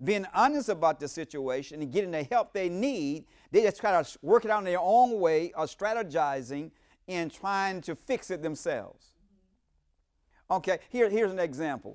being honest about the situation and getting the help they need. They just try to work it out in their own way of strategizing and trying to fix it themselves. Okay, here's an example.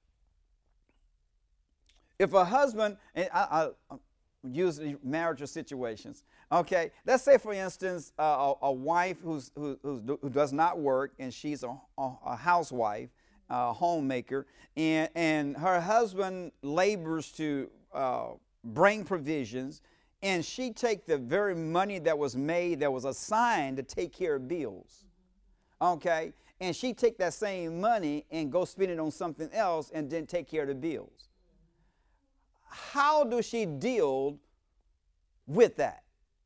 If a husband, and I use marital situations, okay, let's say, for instance, a wife who does not work, and she's a housewife, a homemaker, and her husband labors to bring provisions, and she take the very money that was made, that was assigned to take care of bills, okay, and she take that same money and go spend it on something else and then take care of the bills. How does she deal with that?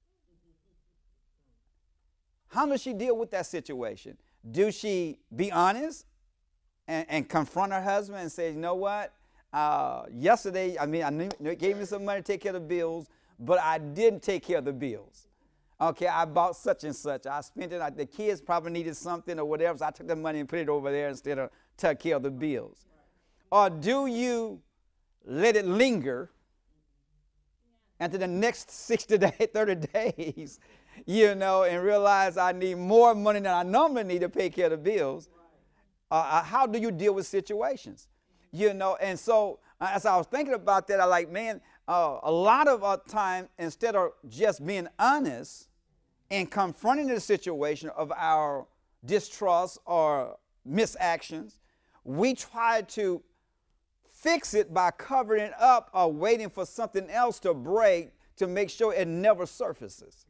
How does she deal with that situation? Do she be honest and confront her husband and say, you know what? Yesterday, I knew you gave me some money to take care of the bills, but I didn't take care of the bills. Okay, I bought such and such. I spent it. The kids probably needed something or whatever, so I took the money and put it over there instead of take care of the bills. Or do you let it linger until the next 60 days, 30 days, and realize I need more money than I normally need to pay care of the bills? How do you deal with situations? And so as I was thinking about that, I like, man, a lot of time, instead of just being honest and confronting the situation of our distrust or misactions, we try to fix it by covering it up or waiting for something else to break to make sure it never surfaces.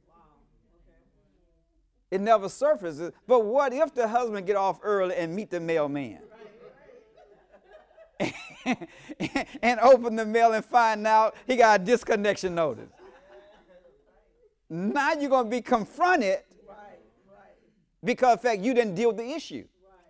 It never surfaces. But what if the husband get off early and meet the mailman? And open the mail and find out he got a disconnection notice. Now you're going to be confronted because, in fact, you didn't deal with the issue.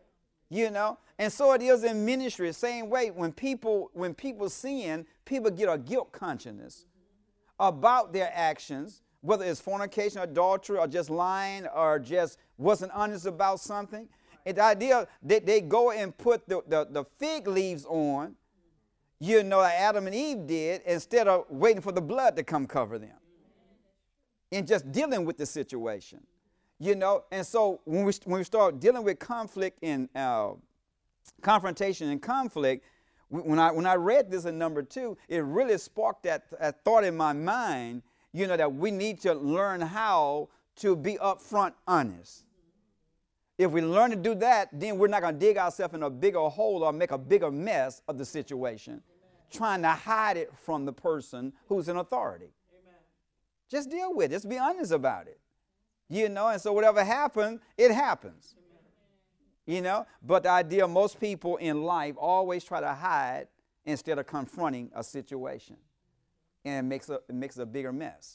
And so it is in ministry. Same way, when people sin, people get a guilt consciousness about their actions, whether it's fornication, adultery, or just lying, or just wasn't honest about something. And the idea that they go and put the fig leaves on, like Adam and Eve did, instead of waiting for the blood to come cover them. And just dealing with the situation. And so when we start dealing with conflict and confrontation and conflict, when I read this in number 2, it really sparked that thought in my mind, that we need to learn how to be upfront honest. If we learn to do that, then we're not going to dig ourselves in a bigger hole or make a bigger mess of the situation, trying to hide it from the person who's in authority. Amen. Just deal with it. Just be honest about it. And so whatever happens, it happens. Amen. But the idea, most people in life always try to hide instead of confronting a situation. And it makes a bigger mess.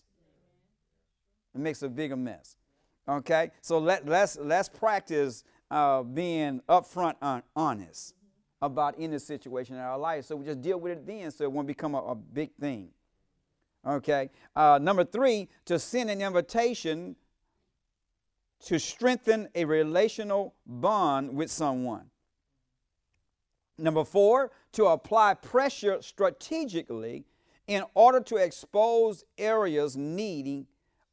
It makes a bigger mess. Okay? So let's practice being upfront honest about any situation in our life. So we just deal with it then so it won't become a big thing. Okay? Number 3, to send an invitation to strengthen a relational bond with someone. Number 4, to apply pressure strategically in order to expose areas needing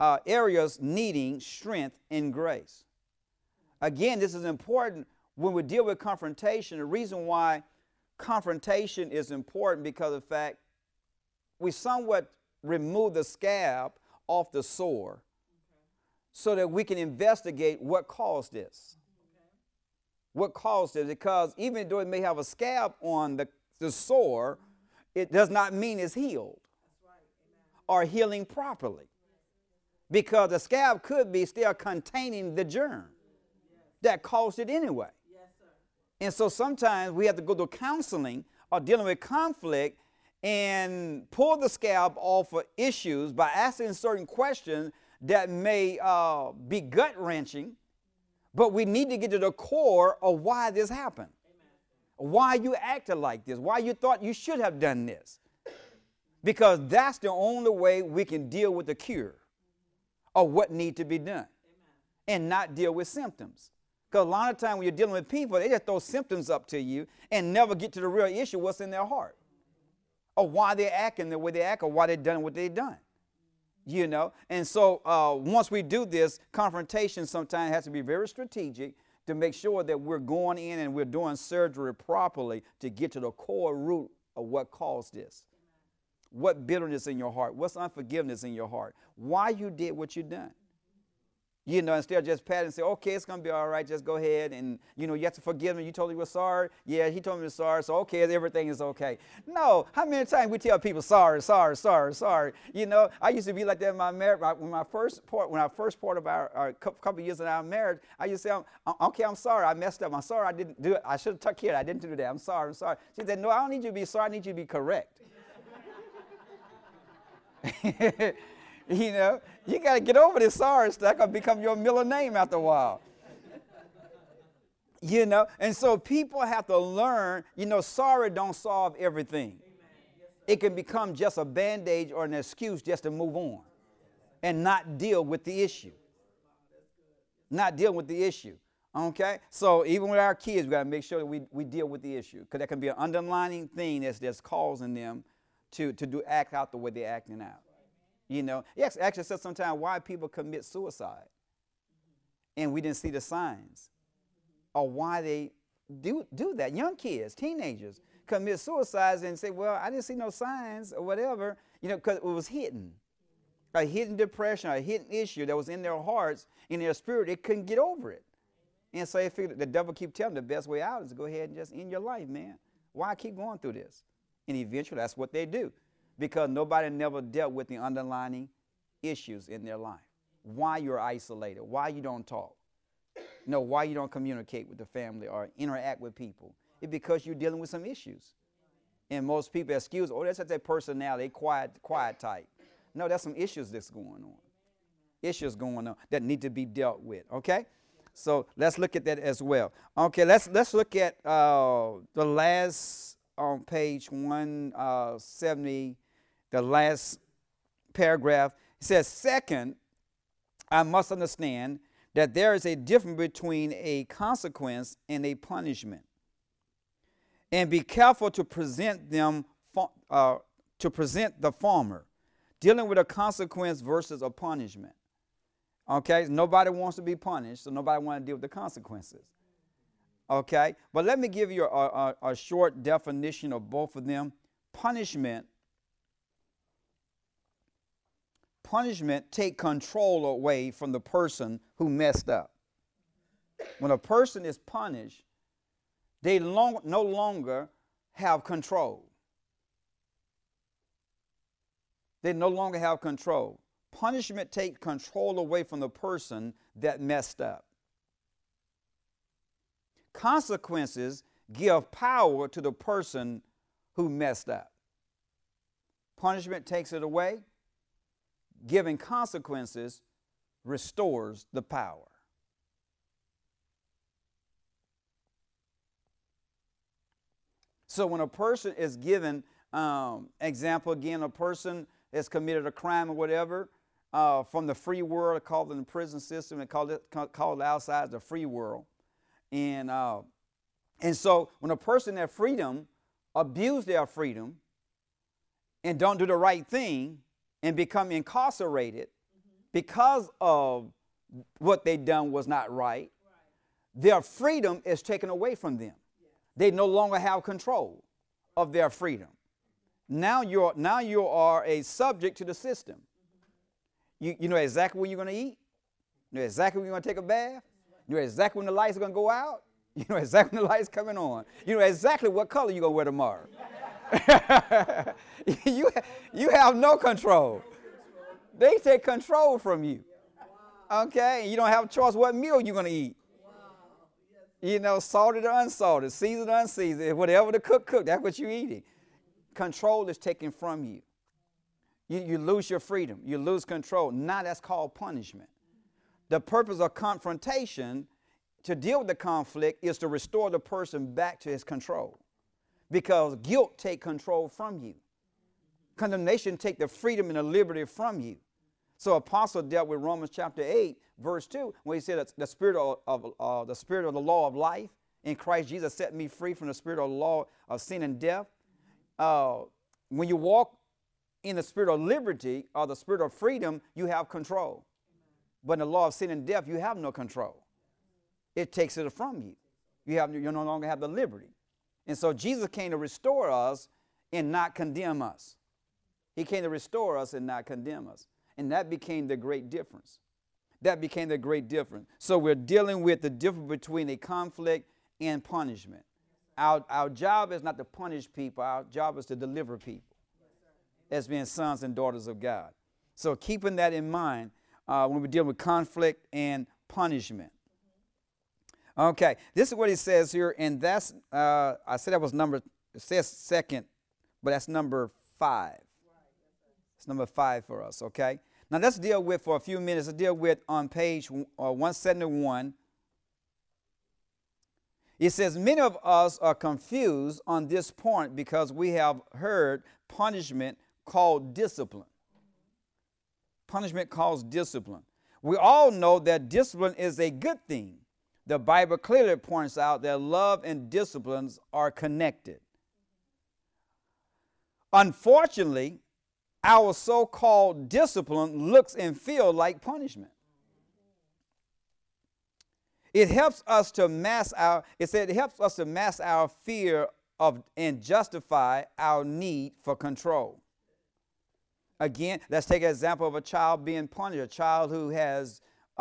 strength and grace. Again, this is important when we deal with confrontation. The reason why confrontation is important because of the fact we somewhat remove the scab off the sore so that we can investigate what caused this. What caused it? Because even though it may have a scab on the sore, it does not mean it's healed or healing properly. Because the scab could be still containing the germ that caused it anyway. And so sometimes we have to go to counseling or dealing with conflict and pull the scab off of issues by asking certain questions that may be gut-wrenching, but we need to get to the core of why this happened. Amen. Why you acted like this, why you thought you should have done this. Because that's the only way we can deal with the cure of what needs to be done. Amen. And not deal with symptoms. Because a lot of times when you're dealing with people, they just throw symptoms up to you and never get to the real issue, what's in their heart. or why they're acting the way they act, or why they've done what they've done. You know, and so once we do this, confrontation sometimes has to be very strategic to make sure that we're going in and we're doing surgery properly to get to the core root of what caused this. What bitterness in your heart? What's unforgiveness in your heart? Why you did what you done? You know, instead of just patting and say, okay, it's going to be all right, just go ahead. And, you know, you have to forgive him. You told him you were sorry. Yeah, he told me he was sorry. So, okay, everything is okay. No, how many times we tell people sorry, sorry, sorry, sorry? You know, I used to be like that in my marriage. When I first part of our couple of years in our marriage, I used to say, okay, I'm sorry. I messed up. I'm sorry I didn't do it. I should have took care of it. I didn't do that. I'm sorry. I'm sorry. She said, no, I don't need you to be sorry. I need you to be correct. You know, you got to get over this sorry stuff. That's going to become your middle name after a while. You know, and so people have to learn, you know, sorry don't solve everything. It can become just a band-aid or an excuse just to move on and not deal with the issue. Not deal with the issue. Okay? So even with our kids, we got to make sure that we deal with the issue, because that can be an underlying thing that's causing them to act out the way they're acting out. You know, it actually says sometimes why people commit suicide, and we didn't see the signs, or why they do that. Young kids, teenagers, commit suicides and say, well, I didn't see no signs or whatever, you know, because it was hidden. A hidden depression, a hidden issue that was in their hearts, in their spirit. They couldn't get over it. And so they figured the devil keep telling them the best way out is to go ahead and just end your life, man. Why keep going through this? And eventually that's what they do, because nobody never dealt with the underlying issues in their life. Why you're isolated, why you don't talk, why you don't communicate with the family or interact with people. It's because you're dealing with some issues. And most people excuse, oh, that's their personality, quiet type. No, there's some issues that's going on. Issues going on that need to be dealt with, okay? So let's look at that as well. Okay, let's look at the last on page 170, the last paragraph. It says, second, I must understand that there is a difference between a consequence and a punishment, and be careful to present the former, dealing with a consequence versus a punishment. Okay, nobody wants to be punished, so nobody wants to deal with the consequences. Okay, but let me give you a short definition of both of them. Punishment take control away from the person who messed up. When a person is punished, they no longer have control. They no longer have control. Punishment takes control away from the person that messed up. Consequences give power to the person who messed up. Punishment takes it away. Giving consequences restores the power. So when a person is given, example again, a person has committed a crime or whatever, from the free world, called in the prison system, and called outside the free world. And so when a person has freedom, abuse their freedom, and don't do the right thing, and become incarcerated because of what they done was not right, their freedom is taken away from them. They no longer have control of their freedom. Now you are a subject to the system. You know exactly when you're going to eat. You know exactly when you're going to take a bath. You know exactly when the lights are going to go out. You know exactly when the lights coming on. You know exactly what color you're going to wear tomorrow. You have no control. They take control from you. Okay? You don't have a choice what meal you're going to eat. You know, salted or unsalted, seasoned or unseasoned, whatever the cook, that's what you're eating. Control is taken from you. You lose your freedom. You lose control. Now that's called punishment. The purpose of confrontation, to deal with the conflict, is to restore the person back to his control. Because guilt takes control from you. Condemnation takes the freedom and the liberty from you. So Apostle dealt with Romans chapter 8, verse 2, where he said that the spirit of the law of life in Christ Jesus set me free from the spirit of the law of sin and death. when you walk in the spirit of liberty or the spirit of freedom, you have control. But in the law of sin and death, you have no control. It takes it from you. You no longer have the liberty. And so Jesus came to restore us and not condemn us. He came to restore us and not condemn us. And that became the great difference. That became the great difference. So we're dealing with the difference between a conflict and punishment. Our job is not to punish people. Our job is to deliver people as being sons and daughters of God. So keeping that in mind when we're dealing with conflict and punishment. Okay, this is what he says here, and that's, I said that was it says second, but that's number 5. It's number 5 for us, okay? Now let's deal with, for a few minutes, on page 171. It says, many of us are confused on this point because we have heard punishment called discipline. Punishment calls discipline. We all know that discipline is a good thing. The Bible clearly points out that love and disciplines are connected. Unfortunately, our so-called discipline looks and feels like punishment. It helps us to mask our fear of and justify our need for control. Again, let's take an example of a child being punished, a child who has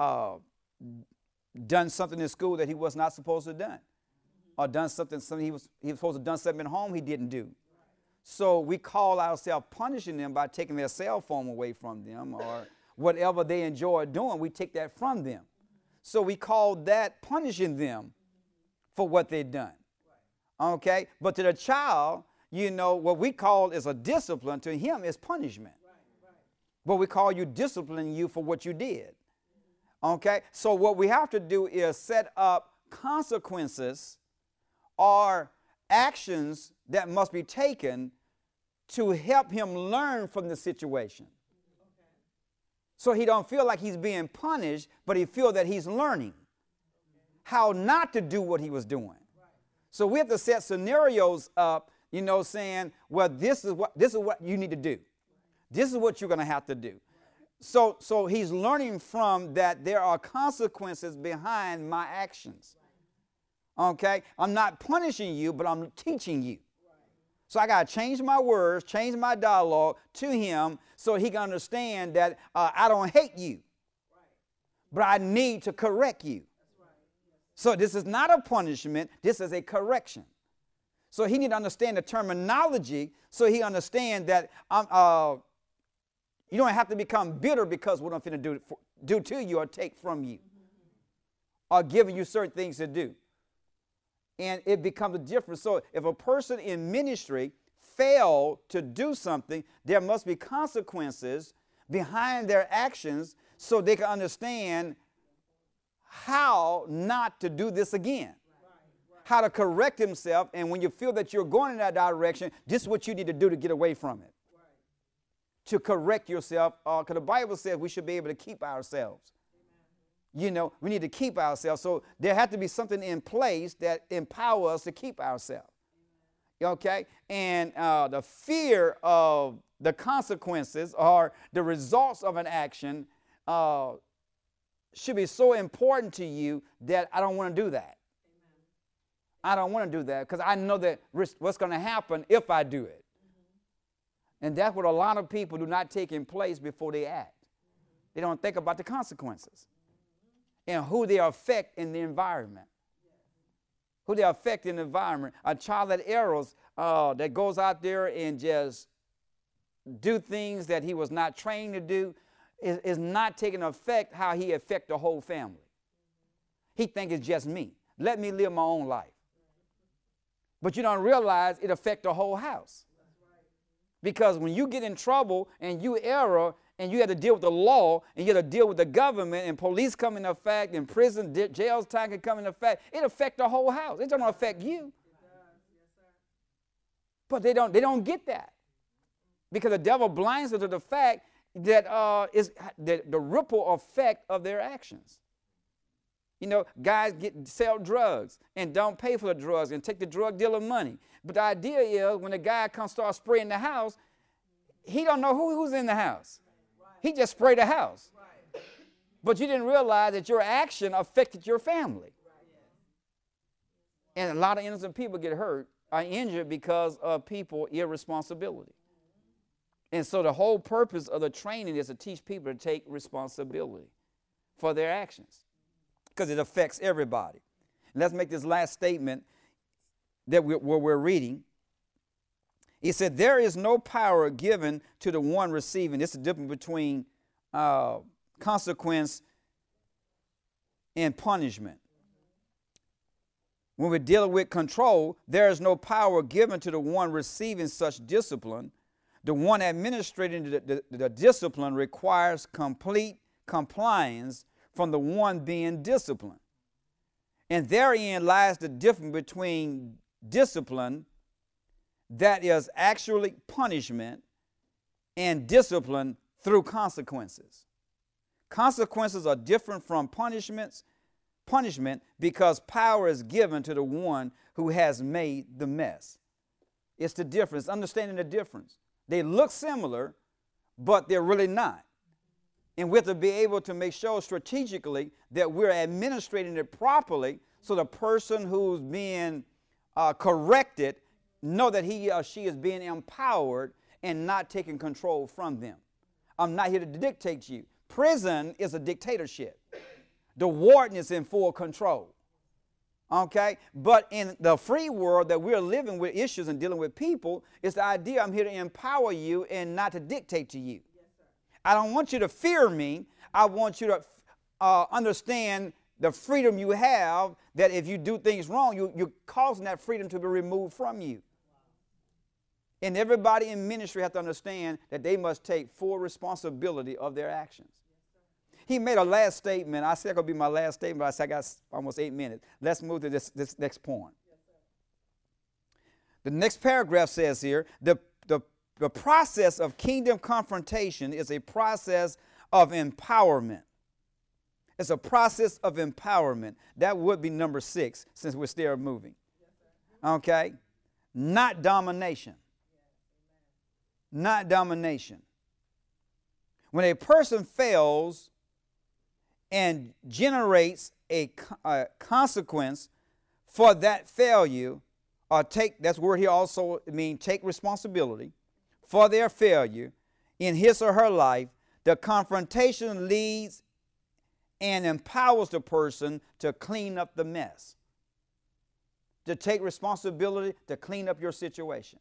done something in school that he was not supposed to have done, or done something he was supposed to have done something at home he didn't do. So we call ourselves punishing them by taking their cell phone away from them, or whatever they enjoy doing, we take that from them. So we call that punishing them for what they've done. Okay? But to the child, what we call is a discipline, to him is punishment. But we call you disciplining you for what you did. Okay? So what we have to do is set up consequences or actions that must be taken to help him learn from the situation. So he don't feel like he's being punished, but he feel that he's learning how not to do what he was doing. So we have to set scenarios up, saying, well, this is what you need to do. This is what you're going to have to do. So he's learning from that there are consequences behind my actions. Okay? I'm not punishing you, but I'm teaching you. So I got to change my words, change my dialogue to him so he can understand that I don't hate you, but I need to correct you. So this is not a punishment. This is a correction. So he need to understand the terminology so he understand that you don't have to become bitter because what I'm going to do to you or take from you or giving you certain things to do. And it becomes a difference. So if a person in ministry failed to do something, there must be consequences behind their actions so they can understand how not to do this again. How to correct himself. And when you feel that you're going in that direction, this is what you need to do to get away from it. To correct yourself, because the Bible says we should be able to keep ourselves. We need to keep ourselves. So there has to be something in place that empowers us to keep ourselves. Okay? And the fear of the consequences or the results of an action should be so important to you that I don't want to do that. I don't want to do that because I know that what's going to happen if I do it. And that's what a lot of people do not take in place before they act. They don't think about the consequences and who they affect in the environment. Who they affect in the environment. A child that errs, that goes out there and just do things that he was not trained to do is not taking effect how he affect the whole family. He think it's just me. Let me live my own life. But you don't realize it affect the whole house. Because when you get in trouble and you err and you have to deal with the law and you have to deal with the government and police come into effect and prison, jails time can come into effect, it affects the whole house. It doesn't affect you. But they don't get that. Because the devil blinds them to the fact that is the ripple effect of their actions. You know, guys sell drugs and don't pay for the drugs and take the drug dealer money. But the idea is when the guy comes start spraying the house, he don't know who's in the house. He just sprayed the house. But you didn't realize that your action affected your family. And a lot of innocent people get hurt, are injured because of people's irresponsibility. And so the whole purpose of the training is to teach people to take responsibility for their actions, because it affects everybody. And let's make this last statement that we're reading. He said, there is no power given to the one receiving. This is the difference between consequence and punishment. When we're dealing with control, there is no power given to the one receiving such discipline. The one administrating the discipline requires complete compliance from the one being disciplined. And therein lies the difference between discipline, that is actually punishment, and discipline through consequences. Consequences are different from punishment because power is given to the one who has made the mess. It's the difference, understanding the difference. They look similar, but they're really not. And we have to be able to make sure strategically that we're administrating it properly so the person who's being corrected know that he or she is being empowered and not taking control from them. I'm not here to dictate you. Prison is a dictatorship. The warden is in full control. Okay? But in the free world that we're living with issues and dealing with people, it's the idea I'm here to empower you and not to dictate to you. Yes, sir. I don't want you to fear me. I want you to understand the freedom you have, that if you do things wrong, you're causing that freedom to be removed from you. Wow. And everybody in ministry has to understand that they must take full responsibility of their actions. He made a last statement. I said it's going to be my last statement, but I said I got almost 8 minutes. Let's move to this next point. Yes, the next paragraph says here, the process of kingdom confrontation is a process of empowerment. It's a process of empowerment. That would be number 6, since we're still moving. Yes, okay? Not domination. Yes, not domination. When a person fails and generates a consequence for that failure, or that's where he also take responsibility for their failure in his or her life, the confrontation leads and empowers the person to clean up the mess, to take responsibility to clean up your situation,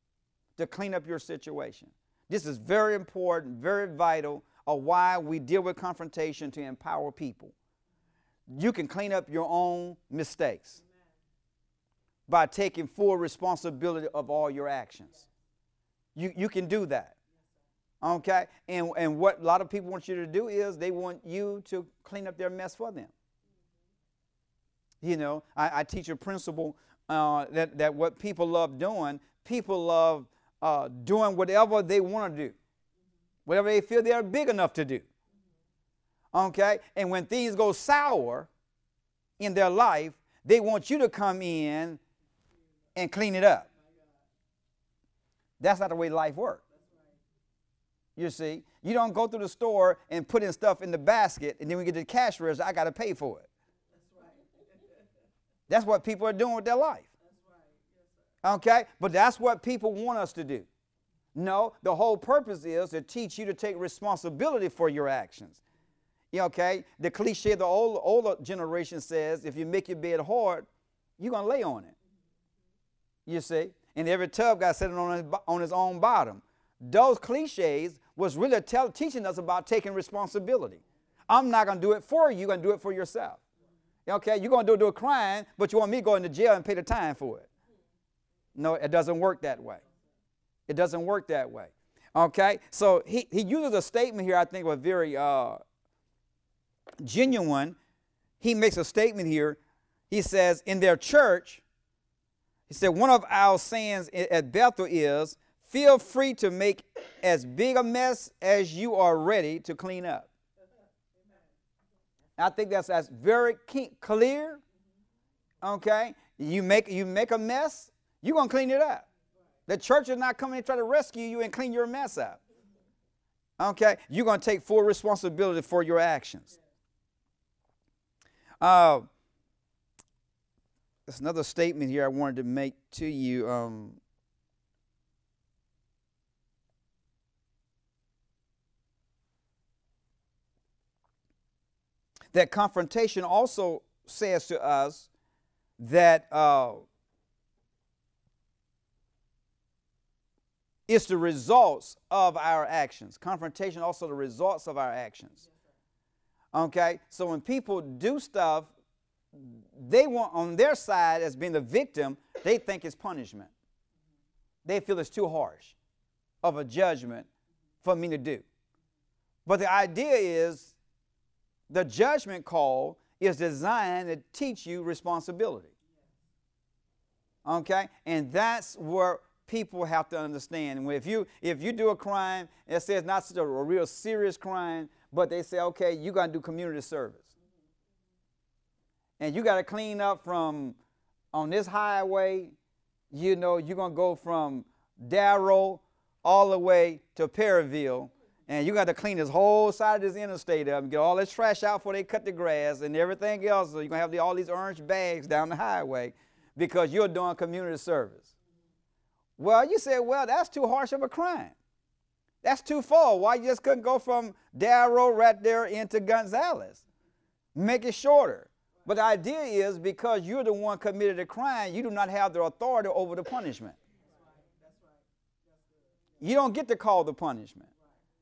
This is very important, very vital, of why we deal with confrontation, to empower people. You can clean up your own mistakes. Amen. By taking full responsibility of all your actions. You can do that. Okay? And what a lot of people want you to do is they want you to clean up their mess for them. You know, I teach a principle that what people love doing whatever they want to do. Whatever they feel they're big enough to do. Okay? And when things go sour in their life, they want you to come in and clean it up. That's not the way life works. You see, you don't go through the store and put in stuff in the basket, and then we get to the cash register, I got to pay for it. That's what people are doing with their life. Okay? But that's what people want us to do. No, the whole purpose is to teach you to take responsibility for your actions. Okay? The cliche of the older generation says, if you make your bed hard, you're going to lay on it. You see? And every tub got sitting on his own bottom. Those cliches was really teaching us about taking responsibility. I'm not going to do it for you. You're going to do it for yourself. Okay? You're going to do it crying, but you want me to go into jail and pay the time for it. No, it doesn't work that way. It doesn't work that way. Okay? So he uses a statement here I think was very genuine. He makes a statement here. He says, in their church, he said, one of our sayings at Bethel is, feel free to make as big a mess as you are ready to clean up. I think that's very clear. Okay, you make a mess, you're gonna clean it up. The church is not coming to try to rescue you and clean your mess up. Okay, you're gonna take full responsibility for your actions. There's another statement here I wanted to make to you. That confrontation also says to us that it's the results of our actions. Confrontation also the results of our actions. Okay, so when people do stuff, they want on their side as being the victim, they think it's punishment. They feel it's too harsh of a judgment for me to do. But the idea is the judgment call is designed to teach you responsibility. Okay, and that's where people have to understand. If you do a crime, it says not a real serious crime, but they say, okay, you got to do community service. And you got to clean up from, on this highway, you're going to go from Darrow all the way to Perryville, and you got to clean this whole side of this interstate up and get all this trash out before they cut the grass and everything else. So you're going to have all these orange bags down the highway because you're doing community service. Well, you say, well, that's too harsh of a crime. That's too far. Why you just couldn't go from Darrow right there into Gonzales? Make it shorter. But the idea is because you're the one committed the crime, you do not have the authority over the punishment. You don't get to call the punishment.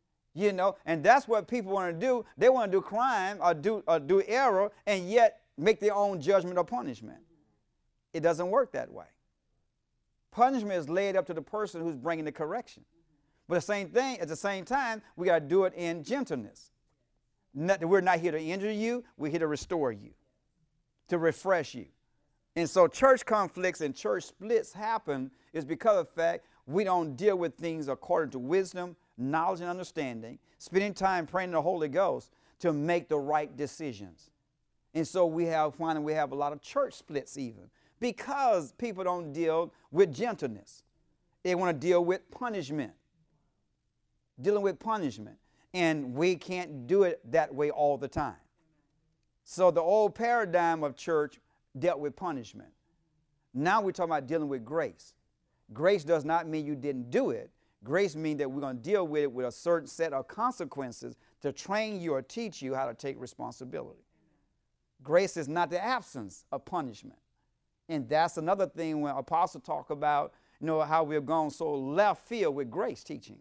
And that's what people want to do. They want to do crime or do error and yet make their own judgment or punishment. It doesn't work that way. Punishment is laid up to the person who's bringing the correction. But the same thing, at the same time, we got to do it in gentleness. We're not here to injure you. We're here to restore you, to refresh you. And so church conflicts and church splits happen is because of the fact we don't deal with things according to wisdom, knowledge, and understanding, spending time praying in the Holy Ghost to make the right decisions. And so we have a lot of church splits even because people don't deal with gentleness. They want to deal with punishment. Dealing with punishment. And we can't do it that way all the time. So the old paradigm of church dealt with punishment. Now we're talking about dealing with grace. Grace does not mean you didn't do it. Grace means that we're going to deal with it with a certain set of consequences to train you or teach you how to take responsibility. Grace is not the absence of punishment. And that's another thing when apostles talk about, how we've gone so left field with grace teaching.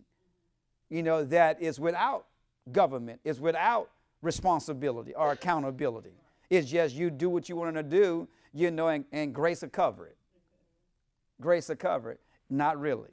That is without government, is without responsibility or accountability. It's just you do what you want to do, and grace will cover it. Grace will cover it. Not really.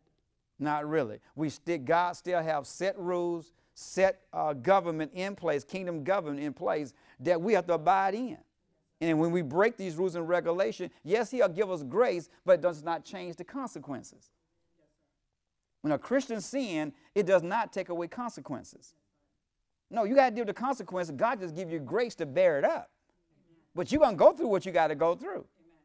Not really. God still have set rules, set government in place, kingdom government in place that we have to abide in. And when we break these rules and regulations, yes, he'll give us grace, but it does not change the consequences. When a Christian sin, it does not take away consequences. No, you got to deal with the consequences. God just gives you grace to bear it up. But you're going to go through what you got to go through.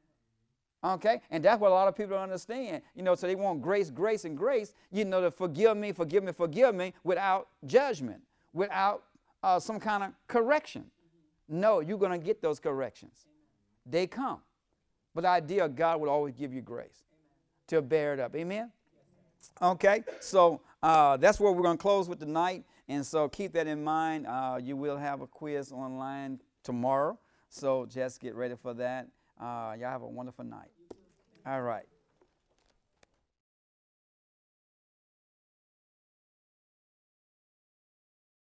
Okay? And that's what a lot of people don't understand. So they want grace, grace, and grace, to forgive me without judgment, without some kind of correction. No, you're going to get those corrections. They come. But the idea of God will always give you grace to bear it up. Amen? Okay, so that's where we're going to close with tonight. And so keep that in mind. You will have a quiz online tomorrow. So just get ready for that. Y'all have a wonderful night. All right.